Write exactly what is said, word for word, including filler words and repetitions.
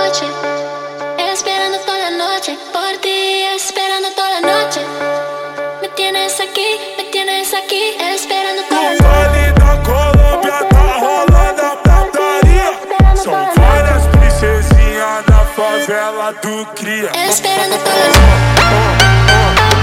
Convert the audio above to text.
noche, esperando toda la noche, por ti, esperando toda la noche. Me tienes aquí, me tienes aquí, esperando toda la noche. No vale da Colômbia tá rolando a putaria. São várias princesinhas da favela do cria. Esperando toda la noche.